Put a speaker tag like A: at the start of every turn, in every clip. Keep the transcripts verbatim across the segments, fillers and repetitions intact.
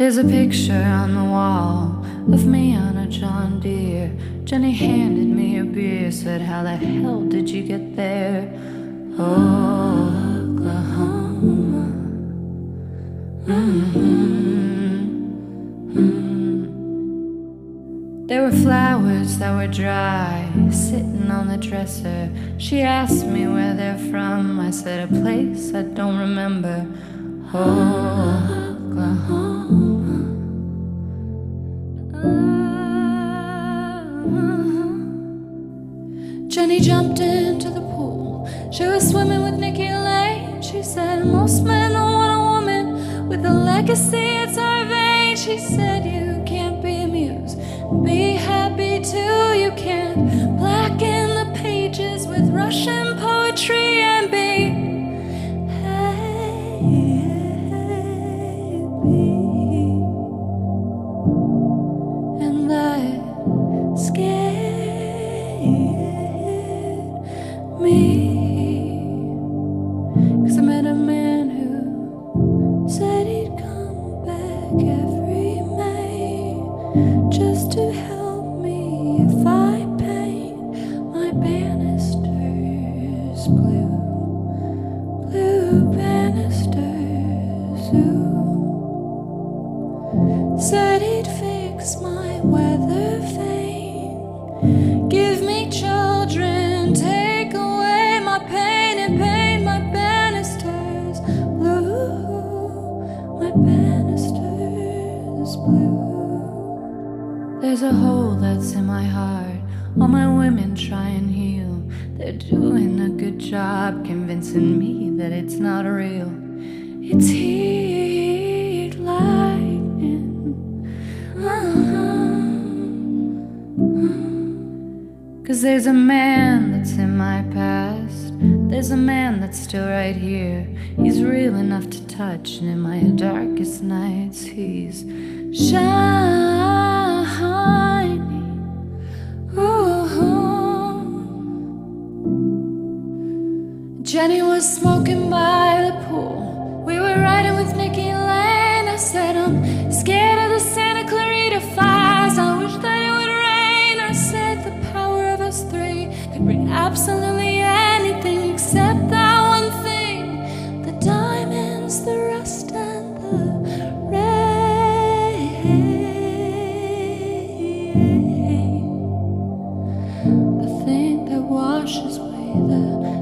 A: There's a picture on the wall of me on a John Deere. Jenny handed me a beer, said, how the hell did you get there? Oklahoma. Mm-hmm. Mm-hmm. There were flowers that were dry, sitting on the dresser. She asked me where they're from. I said, a place I don't remember. Oklahoma. Jenny jumped into the pool. She was swimming with Nikki Lane. She said, most men don't want a woman with a legacy, it's our vein. She said, you can't be amused, be happy too. You can't blacken the pages with Russian poetry and be happy. And that scared me, 'cause I met a man who said he'd come back every May just to help me if I paint my banisters blue, blue banisters. Ooh. Said he'd fix my weather vane, give me children, take away my pain and paint my banisters blue, my banisters blue. There's a hole that's in my heart, all my women try and heal. They're doing a good job convincing me that it's not real. It's heat lightning. Uh-huh. 'Cause there's a man that's in my past, there's a man that's still right here. He's real enough to touch, and in my darkest nights he's shining. Ooh. Jenny was smoking by the pool. We were riding with Nikki Lane. I said, I'm scared of the Santa Clarita fires. I wish that it would rain. I said, the power of us three could bring absolutely anything except that one thing, the diamonds, the rust, and the rain, the thing that washes away the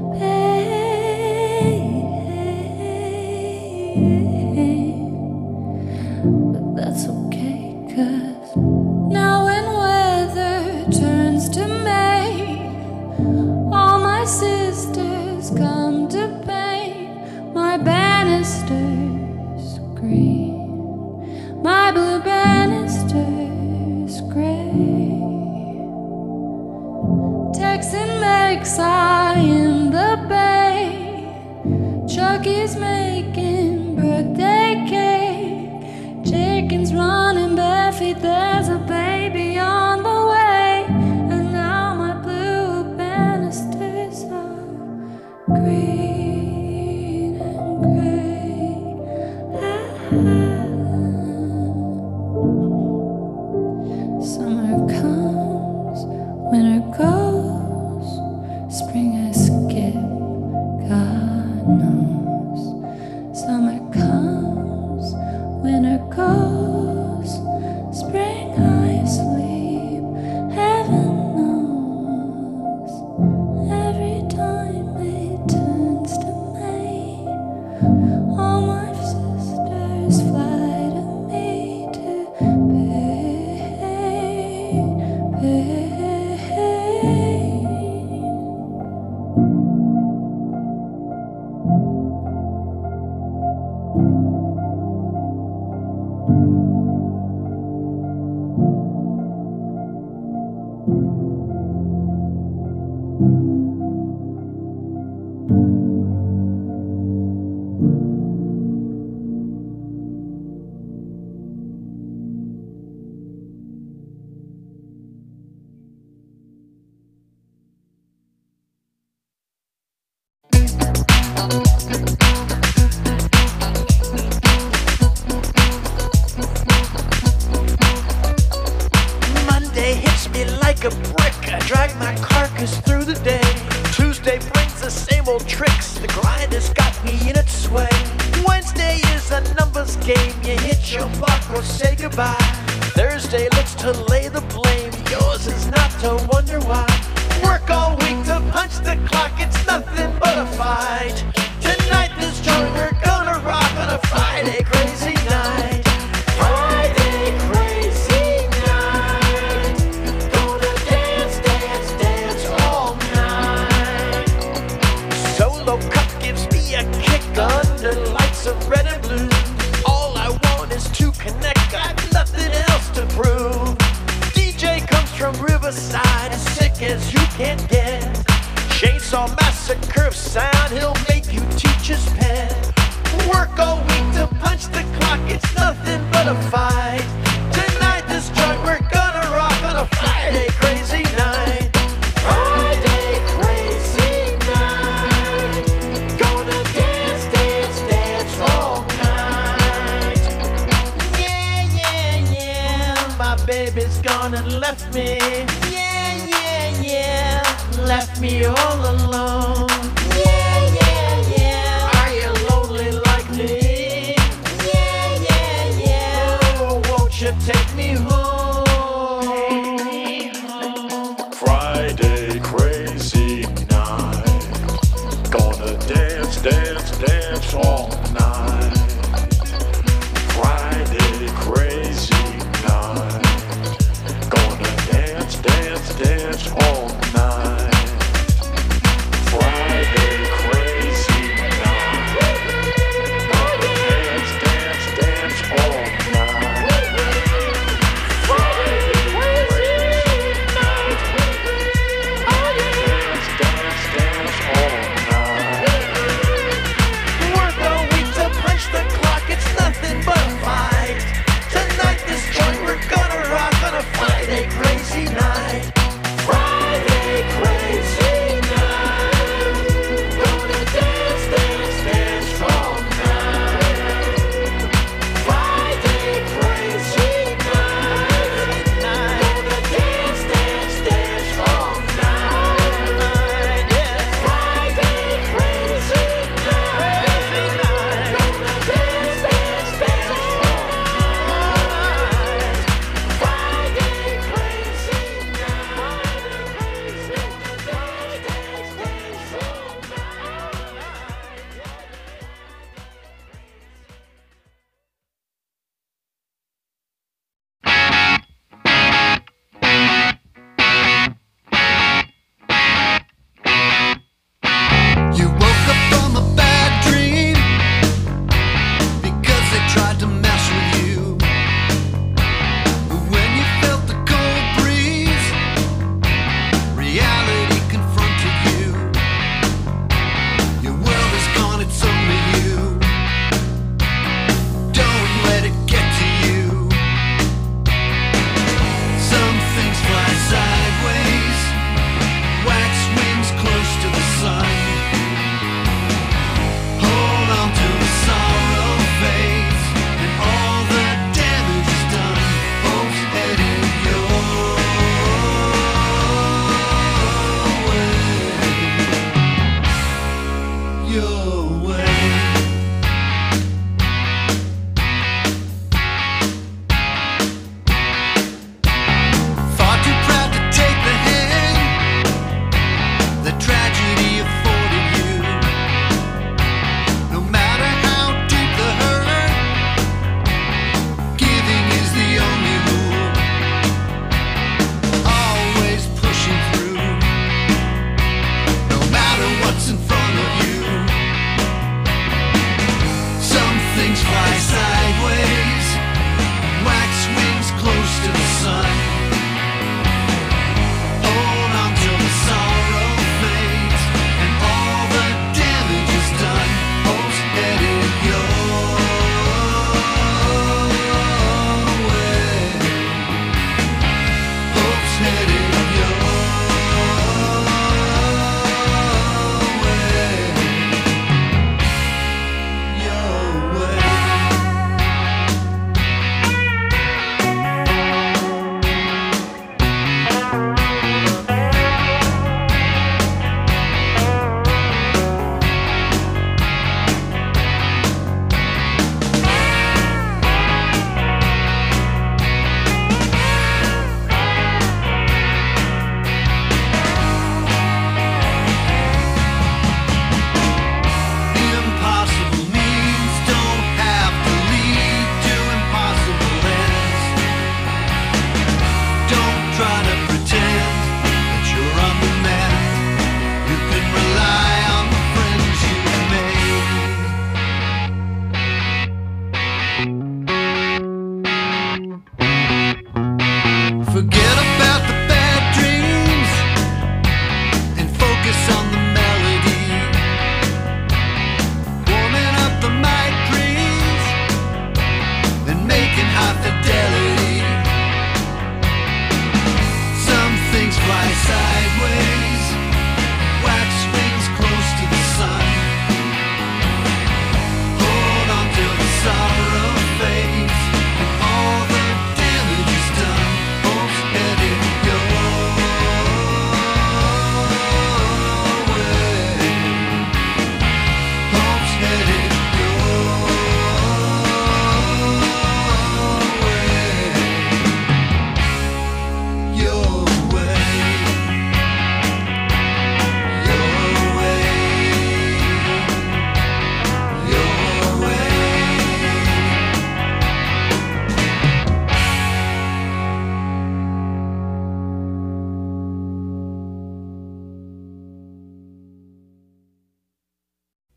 A: pain. But that's okay, 'cause now when weather turns to May, all my sisters come to paint my banisters green, my blue banisters gray. Texan makes eye in the bay. Chucky's making birthday cake. Chicken's running bare feet. There's a baby on the way. And now my blue banisters are green and gray. Summer comes, winter goes, spring I skip, God knows. Summer comes, winter goes, spring I sleep, heaven knows. Every time it turns to May, all my sisters fly to me to paint, paint.
B: Tuesday brings the same old tricks. The grind has got me in its sway. Wednesday is a numbers game. You hit your mark or say goodbye. Thursday looks to lay the blame. Yours is not to wonder why. Work all week to punch the clock. It's nothing but a fight. Tonight this joint we're gonna rock on a Friday crazy night. Friday crazy night. Gonna dance, dance, dance all night. Solo cup gives me a kick under lights of red and blue. All I want is to connect, got nothing else to prove. D J comes from Riverside, as sick as you can get. Chainsaw Massacre sound, he'll make you teach his pen. Work all week to punch the clock, it's nothing but a fight. Tonight this joint we're gonna rock on a Friday crazy night. Friday crazy night. Gonna dance, dance, dance all night. Yeah, yeah, yeah, my baby's gone and left me. Yeah, yeah, yeah, left me all alone. Yeah, yeah, yeah, are you lonely like me? Yeah, yeah, yeah, oh, won't you take me home?
C: Friday crazy night. Gonna dance, dance, dance all night. Friday crazy night. Gonna dance, dance, dance all night.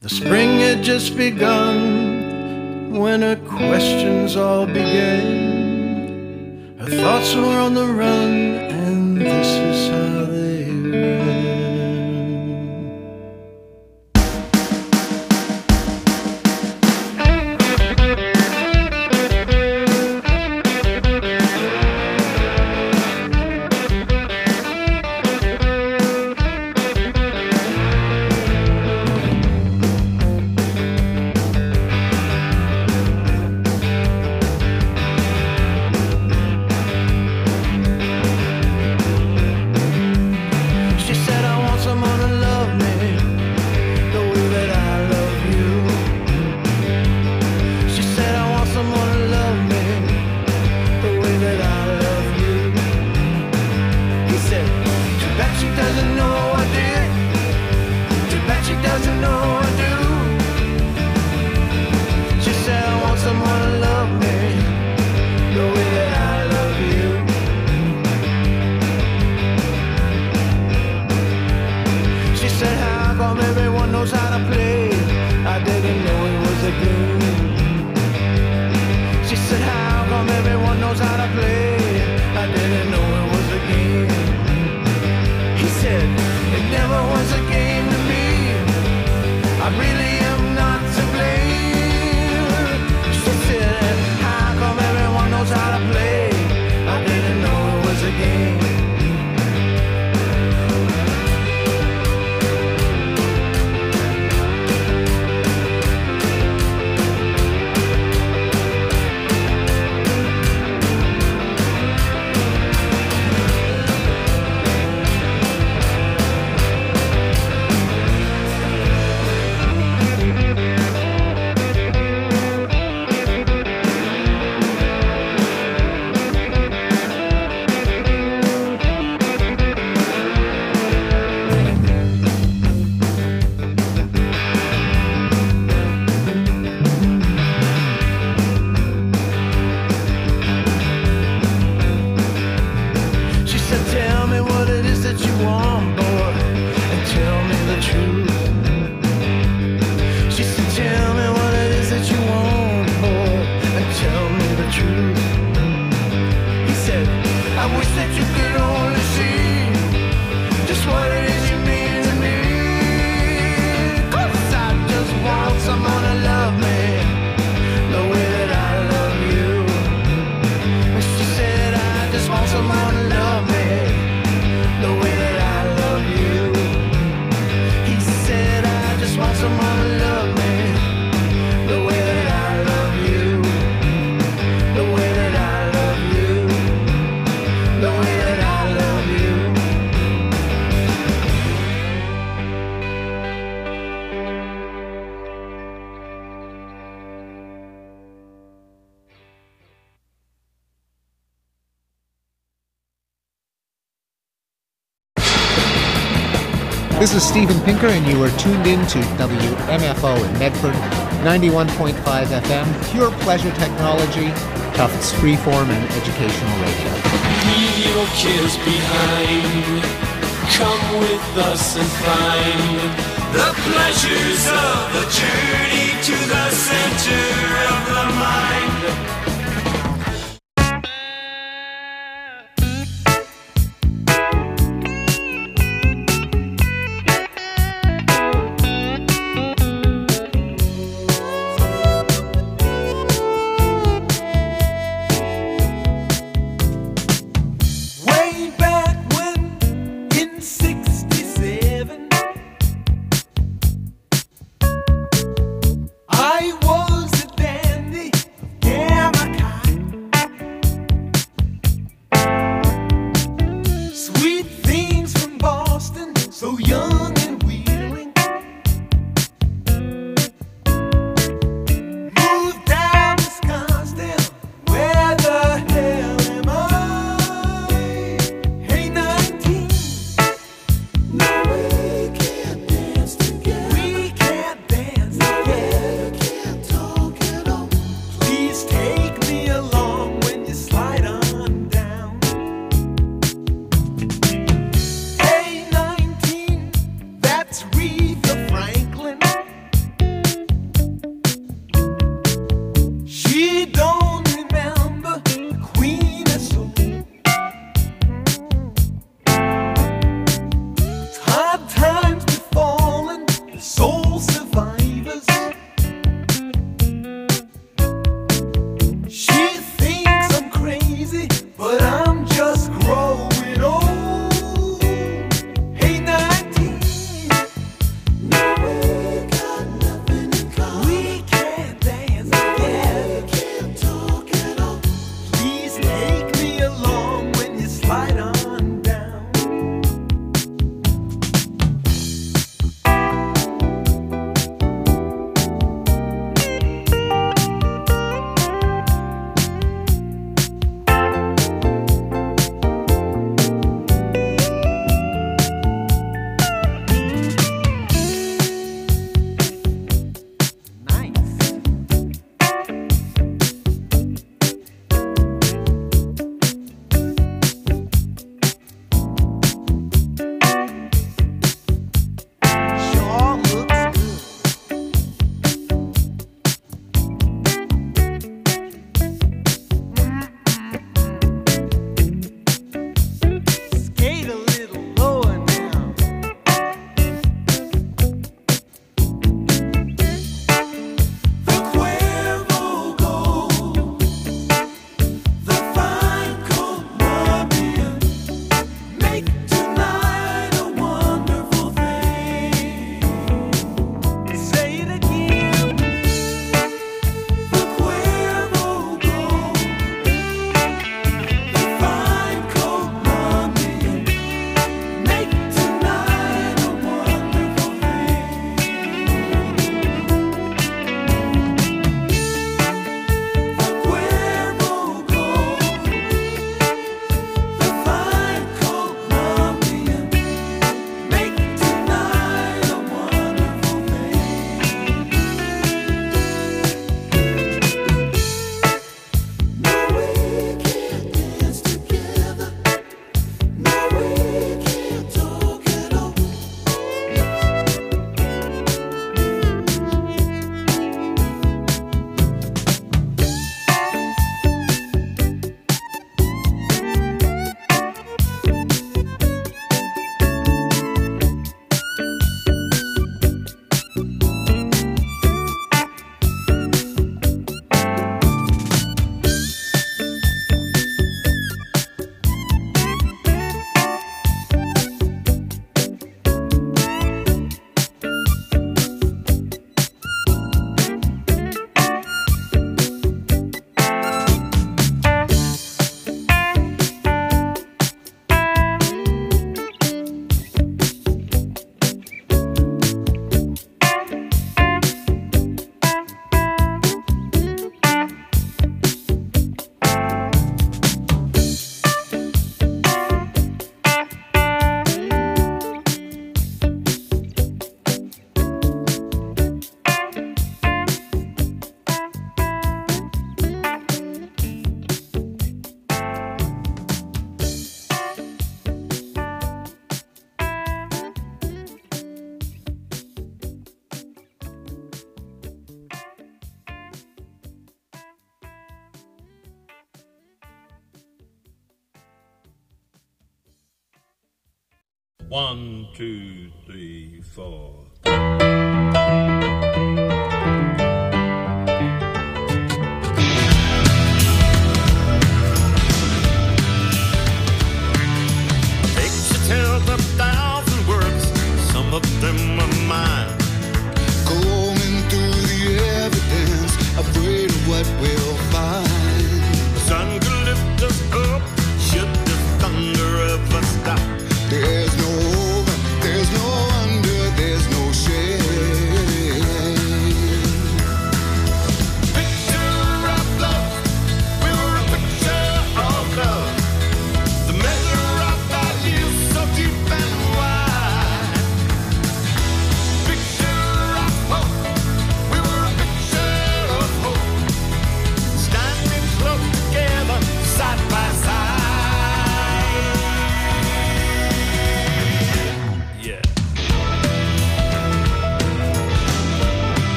D: The spring had just begun when her questions all began. Her thoughts were on the run, and this is how they ran.
E: This is Steven Pinker, and you are tuned in to W M F O in Medford, ninety-one point five F M, pure pleasure technology, Tufts freeform and educational radio.
F: Leave your cares behind. Come with us and find the pleasures of the journey to the center of the mind.
G: I was a dandy, yeah, my
C: One, two, three, four.
H: Tells a thousand words, some of them are mine.
I: Going through the evidence, afraid of what we'll find.
H: The sun could lift us up, should the thunder ever stop.
I: There's no over, there's no under, there's no shelter.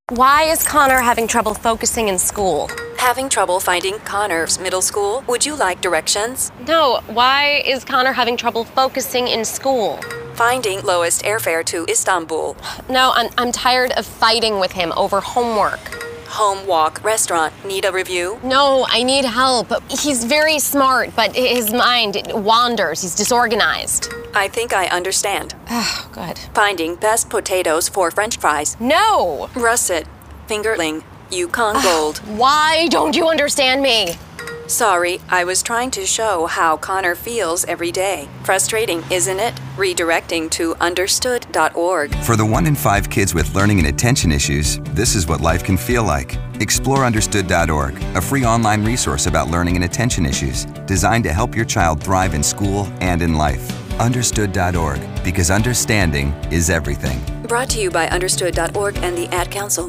J: Why is Connor having trouble focusing in school?
K: Having trouble finding Connor's middle school? Would you like directions?
J: No, why is Connor having trouble focusing in school?
K: Finding lowest airfare to Istanbul.
J: No, I'm, I'm tired of fighting with him over homework.
K: Home, walk, restaurant. Need a review?
J: No, I need help. He's very smart, but his mind wanders. He's disorganized.
K: I think I understand.
J: Oh, good.
K: Finding best potatoes for French fries.
J: No!
K: Russet, fingerling, Yukon Gold.
J: Why don't you understand me?
K: Sorry, I was trying to show how Connor feels every day. Frustrating, isn't it? Redirecting to understood dot org.
L: For the one in five kids with learning and attention issues, this is what life can feel like. Explore understood dot org, a free online resource about learning and attention issues, designed to help your child thrive in school and in life. understood dot org, because understanding is everything.
K: Brought to you by understood dot org and the Ad Council.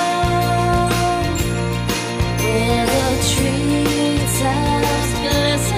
A: Treetops glisten.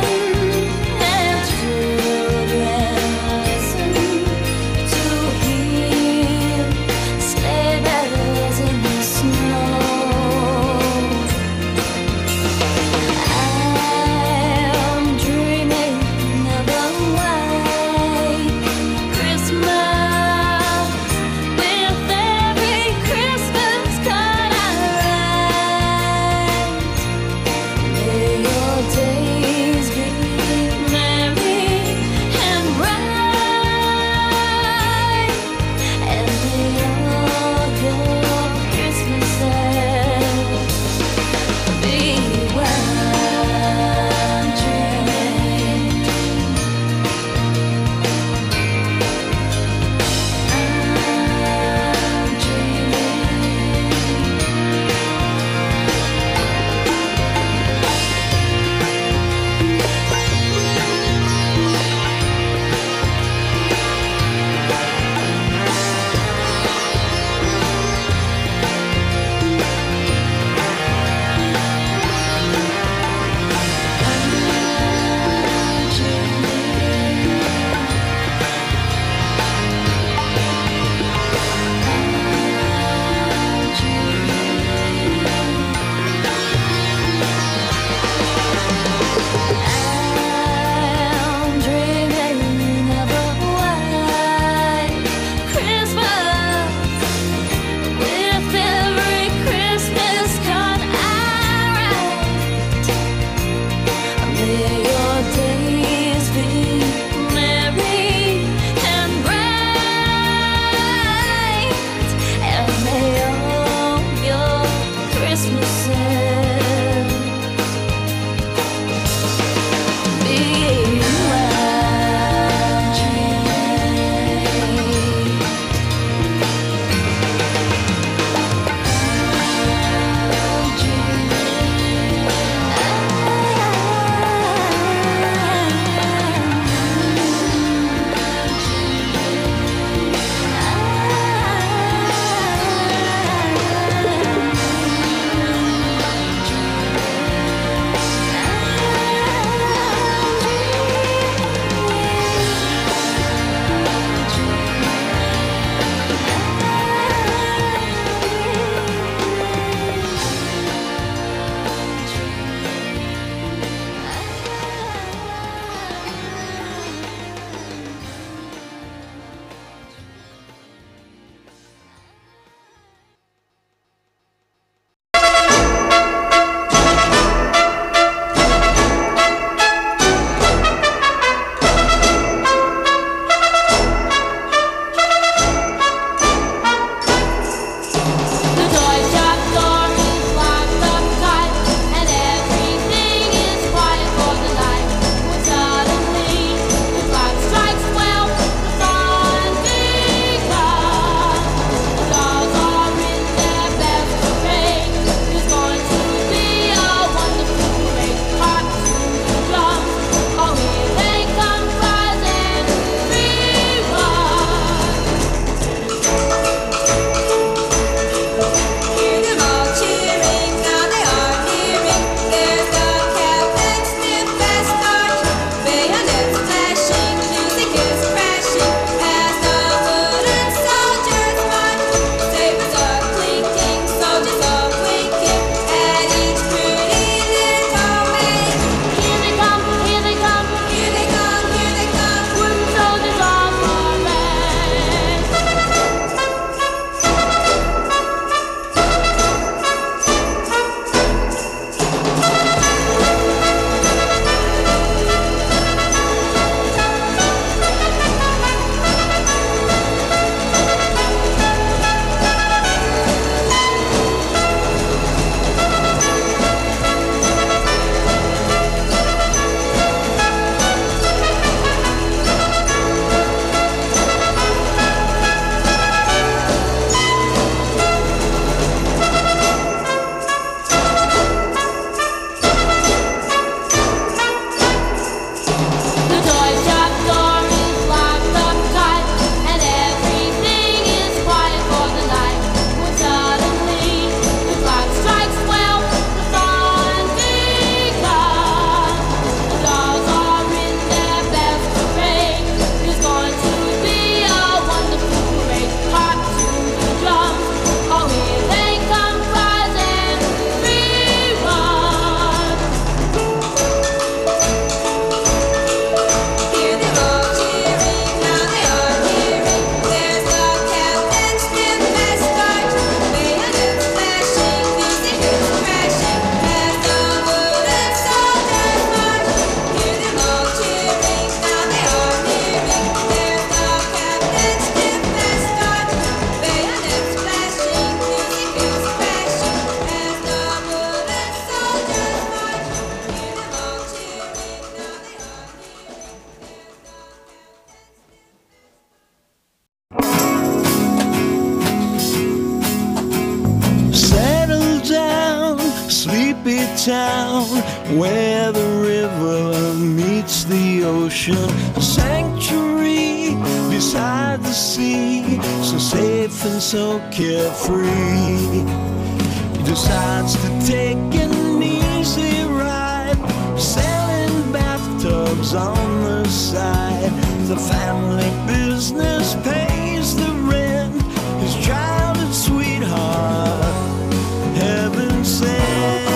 D: sleepy town where the river meets the ocean. A sanctuary beside the sea, so safe and so carefree. He decides to take an easy ride, selling bathtubs on the side. The family business pays the rent, his childhood sweetheart, heaven sent.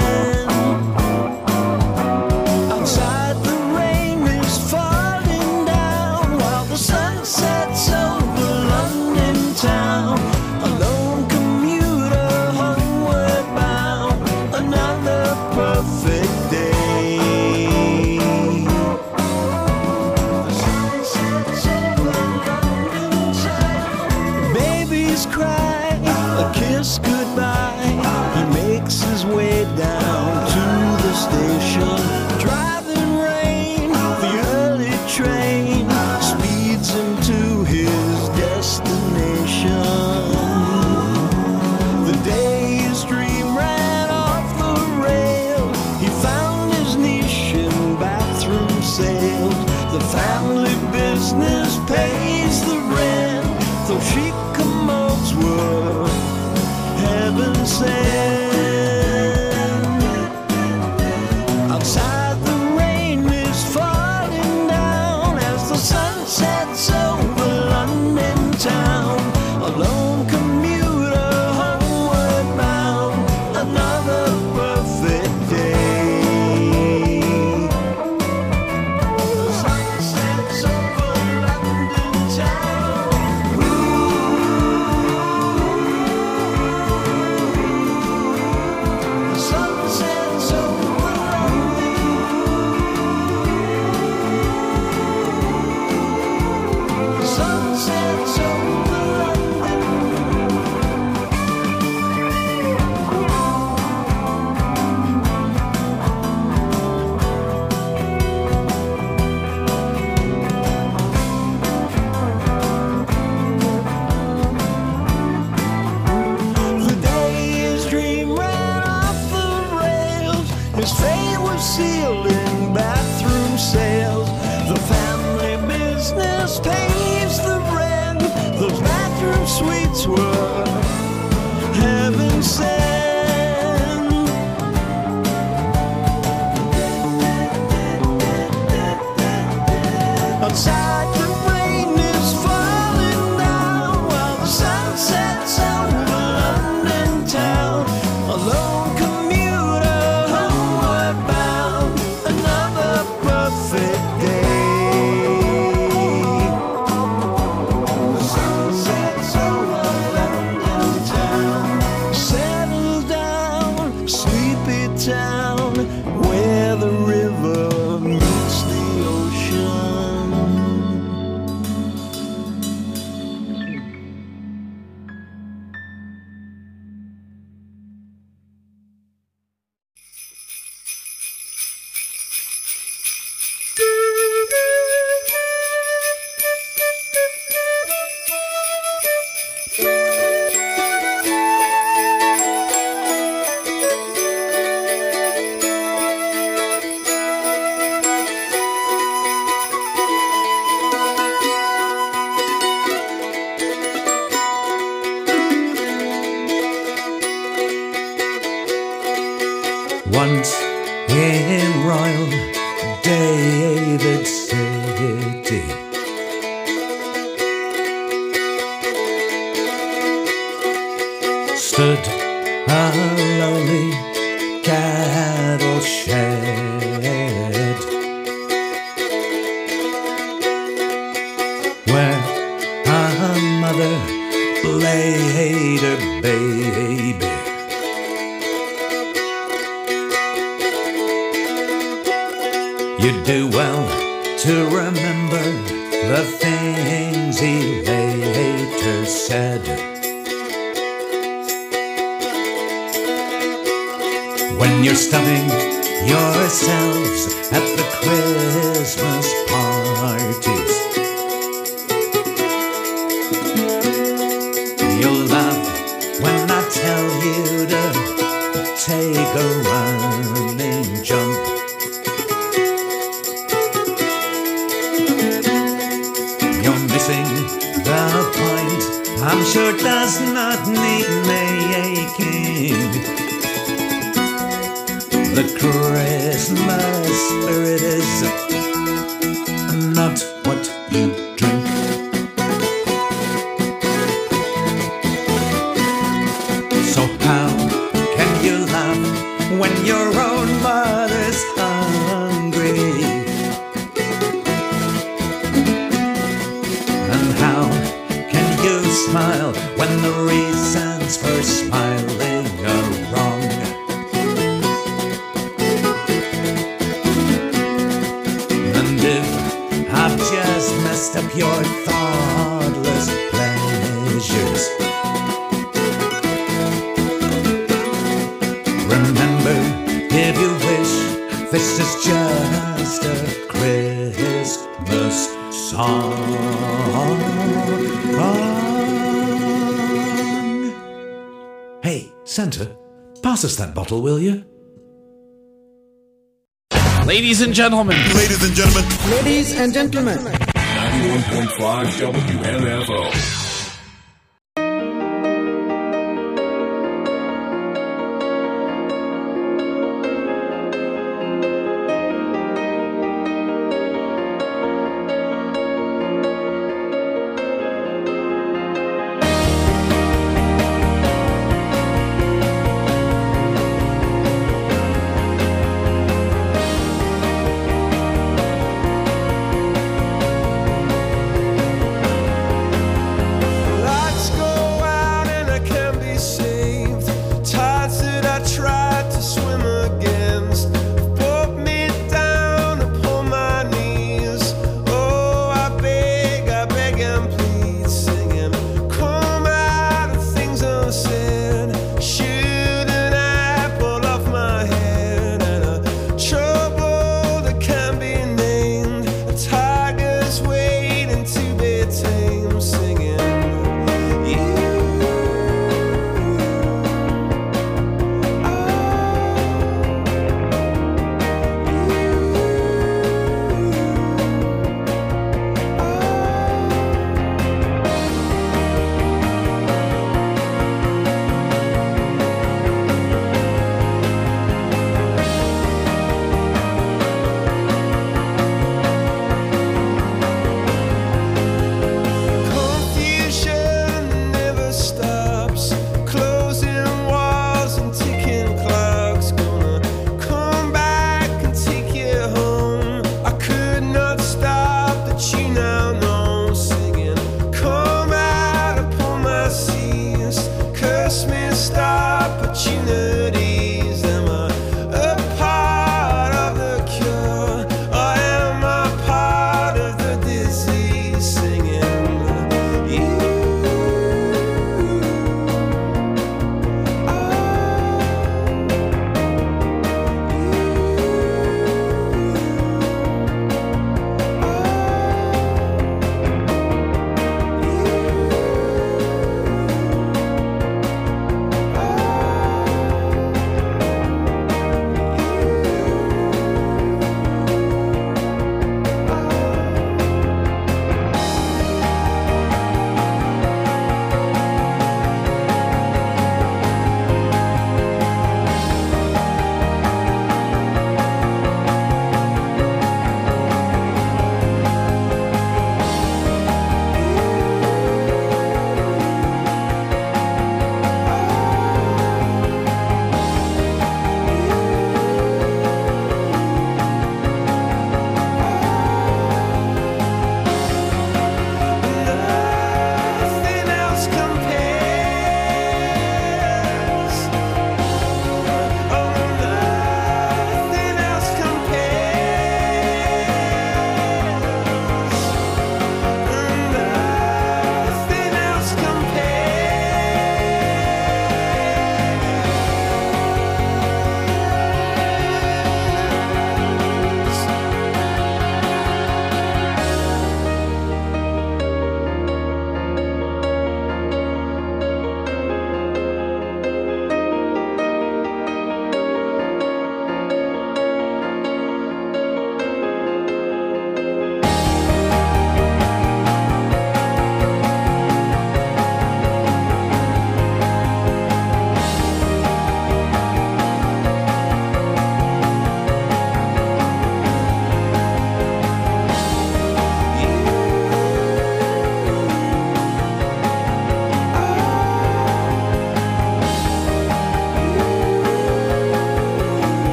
D: Outside the rain is falling down while the sun sets over London town. A lone commuter homeward bound, another perfect day. The sun sets over London town. Babies cry, a kiss goodbye. He makes his way down to the station. Driving rain, the early train speeds him to his destination. The day's dream ran off the rail. He found his niche in bathroom sales. The family business pays the rent, though chic commodes were heaven sent. Outside the rain is falling down as the sun sets over London town. A lone commuter homeward bound, another perfect day. The sun sets over London town. The sun sets over London. The sun sets over The day's dream ran off the rails. His fate was sealed in bathroom sales. The family business pays the rent. Those bathroom suites were heaven sent. Outside the rain is falling down while the sun sets over London town. A lone commuter homeward bound, another perfect day. The sun sets over London town. Settle down, sleepy town where the river meets the ocean.
M: Once in Royal David City, stood a lowly cattle shed, where a mother laid her baby. You'd do well to remember the things he later said. When you're stuffing yourselves at the Christmas parties, you'll laugh when I tell you to take take a running jump. You're missing the point, I'm sure does not need making. The Christmas spirit is not what you drink. So how can you laugh when your own mother's hungry? And how can you smile when the reasons for smiling are wrong? And if I've just messed up your thoughtless pleasures, remember, if you wish, this is just a Christmas song.
N: Hey, Santa, pass us that bottle, will you?
O: Ladies and gentlemen.
P: Ladies and gentlemen.
Q: Ladies and gentlemen.
R: ninety-one point five W M F O.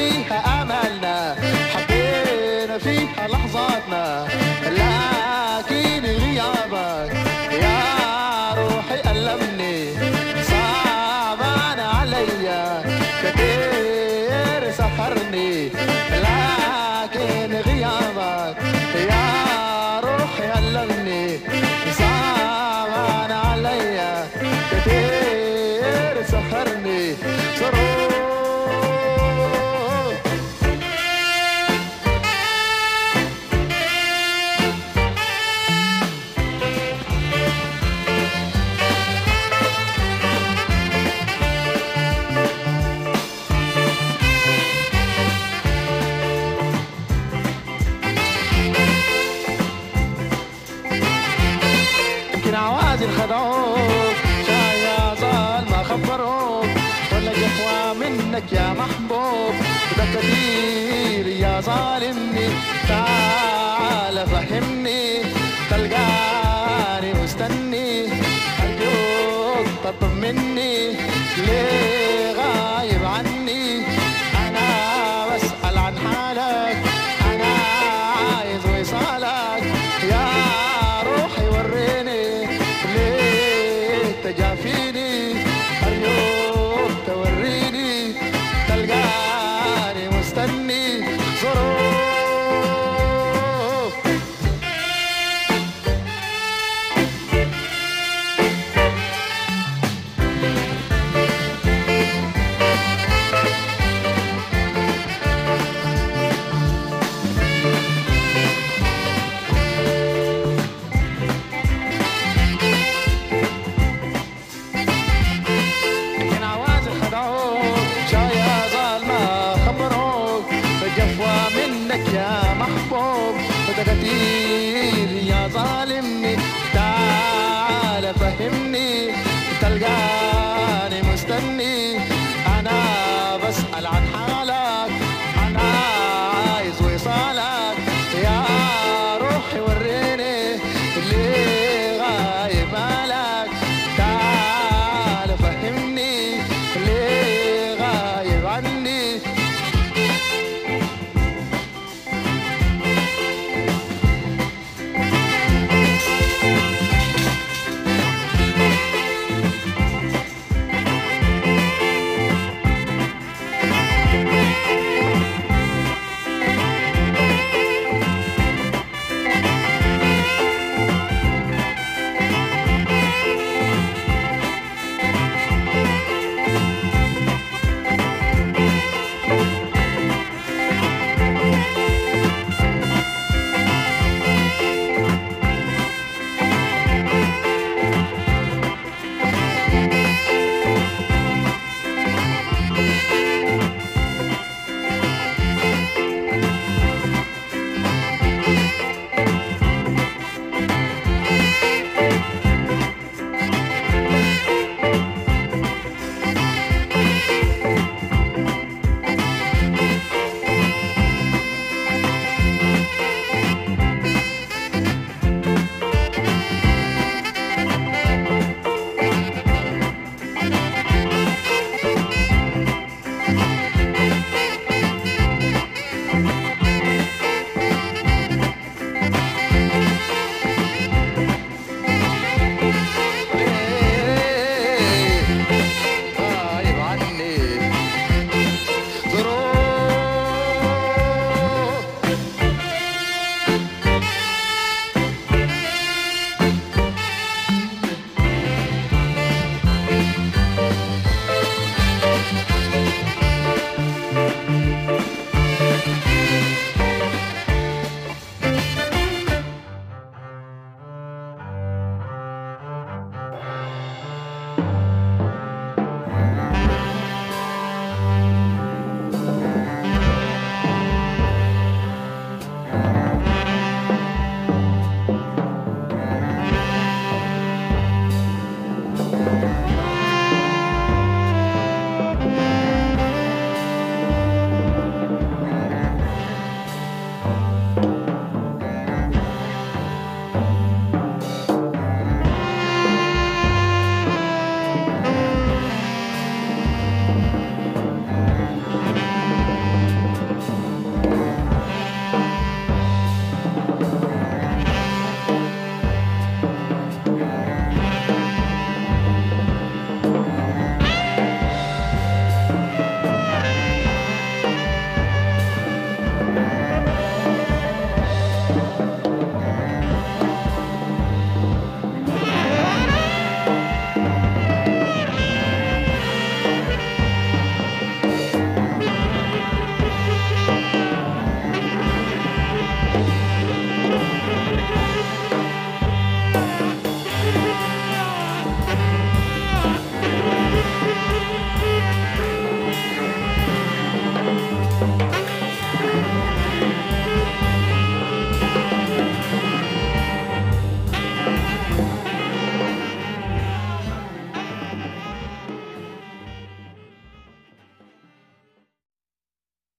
P: فيها أملنا حبينا فيها لحظاتنا لكن غيابك يا روحي ألمني صعبان عليا كتير سحرني لكن غيابك يا روحي ألمني صعبان عليا كتير سحرني سرور خدعوك شايا ظال ما خبروك ولا جفوة منك يا محبوب بدك كتير يا ظالمني تعال فهمني تلقاني مستني أرجوك تطلب مني ليه غايب عني أنا بسأل عن حالك أنا عايز وصالك يا روحي وريني تجافيني اليوم توريني تلقاني مستني ظروف يا محبوب بدك كتير يا ظالمني تعال فهمني تلقاني مستني أنا بسأل عن حالك أنا عايز وصالك يا روحي وريني اللي غايب مالك تعال فهمني اللي غايب عني
A: Thank you.